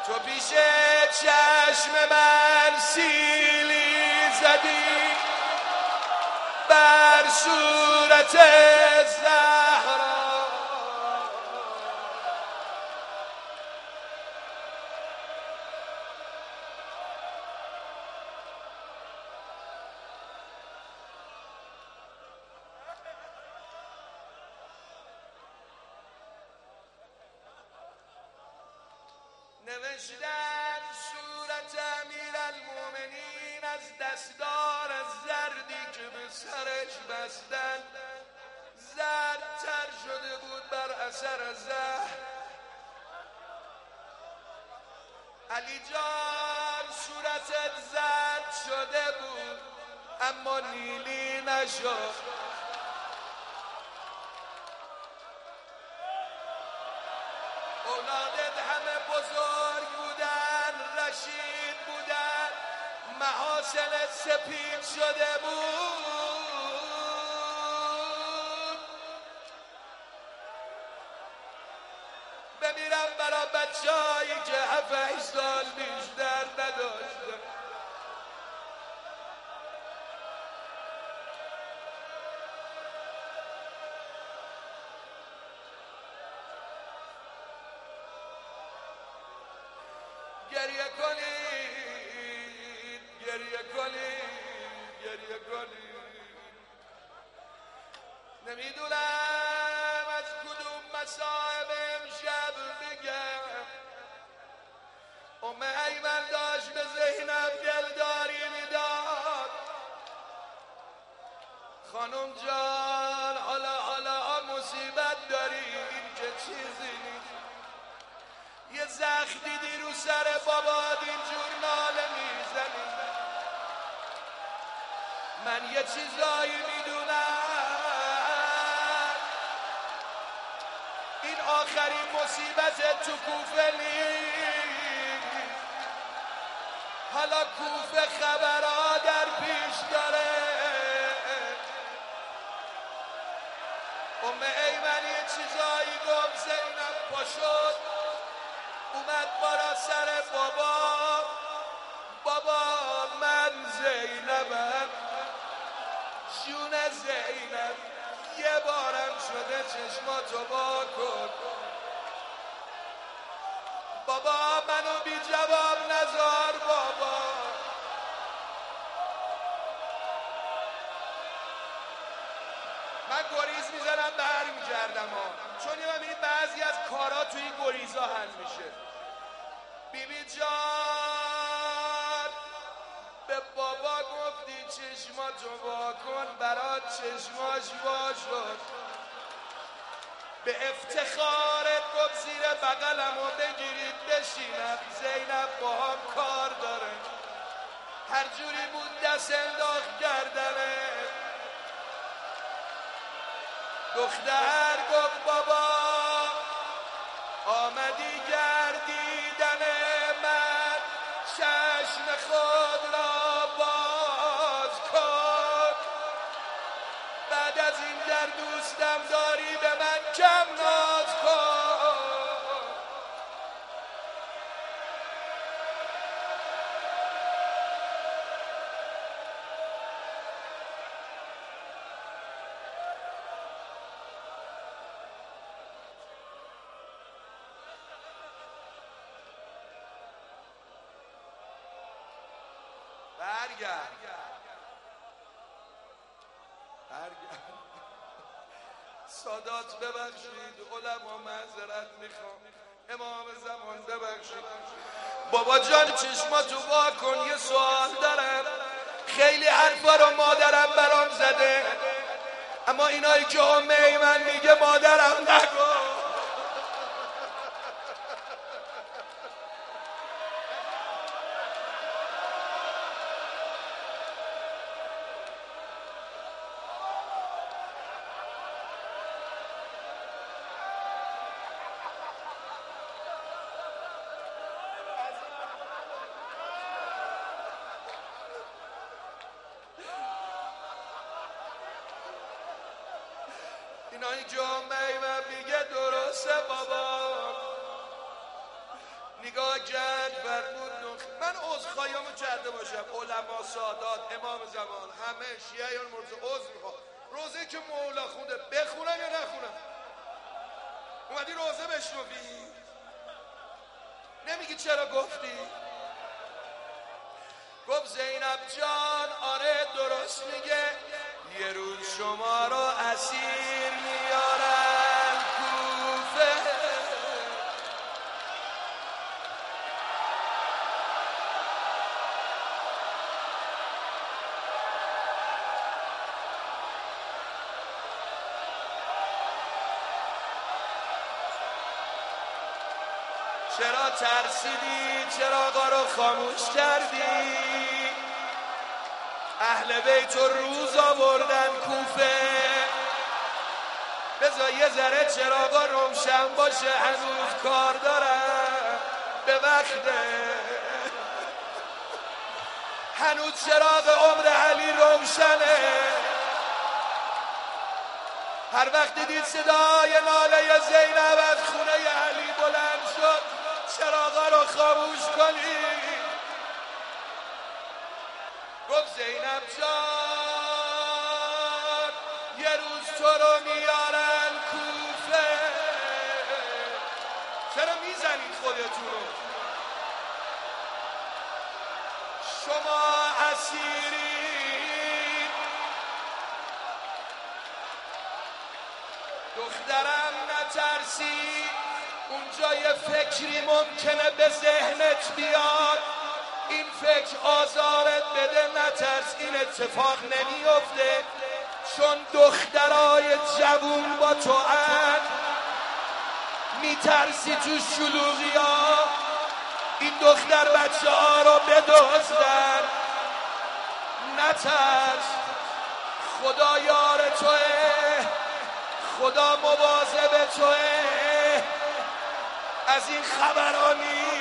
تو پیش چشم من سیلی زدی بر صورت زهرا، نوشتن صورت امیرالمومنین از دستار زردی که به سرش بستن، زردتر شده بود بر اثر زهر. علی جان صورتت زرد شده بود اما نیلی نشد. اولادت همه بزرگ بودن، رشید بودن، محاسن سپید شده بود. بمیرم برا بچه‌هایی که 7 سال بیشتر نداشتن. گریه کنید، گریه کنید، گریه کنید. نمیدونم از کدوم مصائب امشب بگم. ایمن داشت به زینب دلداری میداد. خانم جان حالا مصیبت داریم که چیزی نیست. یه زخ دیدی رو سر بابات اینجور ناله میزنی. من یه چیزایی میدونم، این آخرین مصیبت تو کوفه نیست. حالا کوفه خبرها در پیش داره. ایمن یه چیزایی گفت، زینب پا شد اومد بالا سر بابا من زینبم، جون زینب یه بارم شده چشماتو وا کن. بابا منو بی جواب نذار بابا. من گریز میزنم برمیگردم چون یه بعضی از کارا توی این گریزا حل میشه. بیبی جان به بابا گفتی چشماتو وا کن، برات چشماش وا شد. به افتخارت گفت زیر بغلمو بگیرید بشینم، زینب با هم کار داره. هر جوری بود دست انداخت گردنه. دختر گفت بابا آمدی گردیدن من، چشم خود را باز کن. بعد از این در دوستم داری به من کم ناز کن. برگرد سادات ببخشید، علما معذرت میخوام، امام زمان ببخشید. بابا جان چشماتو وا کن، یه سوال دارم. خیلی حرفا رو مادرم برام زده، اما اینایی که ایمن میگه مادرم نگو. اینایی که ایمن میگه درسته بابا. نگاه کرد فرمود من عذرخواهیامو کرده باشم، علما، سادات، امام زمان، همه شیعیان مرزا عذر میخوام. روزه که مولا خونده بخونم یا نخونم؟ اومدی روزه بشنوی؟ نمیگی چرا گفتی؟ گفت زینب جان آره درست میگه، یه روز شما را اسیر میارن کوفه. چرا ترسیدی؟ چراغا رو خاموش کردی؟ اهل بیت روز آوردن کوفه، بذار یه ذره چراغا روشن باشه، هنوز کار دارن به وقته. هنوز چراغ عمر علی روشنه. هر وقت دید صدای ناله زینب از خونه علی بلند شد، چراغا رو خاموش کنید. گفت زینب جان یه روز تو رو میارن کوفه. چرا میزنید خودتون رو؟ شما اسیرید. دخترم نترسی، اونجا یه فکری ممکنه به ذهنت بیاد، این فکر آزارت بده، نترس، این اتفاق نمیفته، چون دخترای جوون با تو هست. میترسی تو شلوغی ها این دختر بچه ها رو بدزدن. نترس، خدا یار توه، خدا مواظب توه. از این خبرانی